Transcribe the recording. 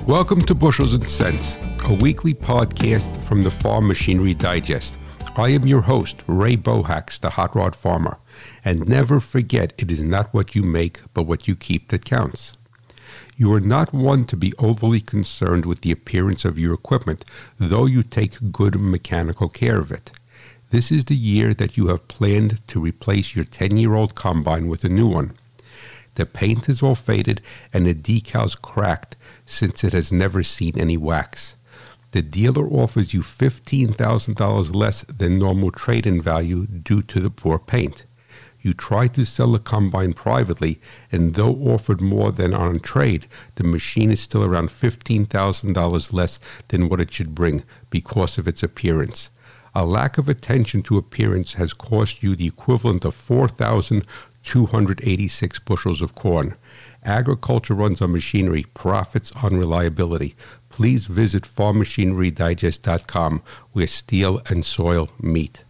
Welcome to Bushels and Cents, a weekly podcast from the Farm Machinery Digest. I am your host, Ray Bohacs, the Hot Rod Farmer. And never forget, it is not what you make, but what you keep that counts. You are not one to be overly concerned with the appearance of your equipment, though you take good mechanical care of it. This is the year that you have planned to replace your 10-year-old combine with a new one. The paint is all faded and the decals cracked since it has never seen any wax. The dealer offers you $15,000 less than normal trade-in value due to the poor paint. You try to sell the combine privately, and though offered more than on trade, the machine is still around $15,000 less than what it should bring because of its appearance. A lack of attention to appearance has cost you the equivalent of 4,286 bushels of corn. Agriculture runs on machinery, profits on reliability. Please visit farmmachinerydigest.com where steel and soil meet.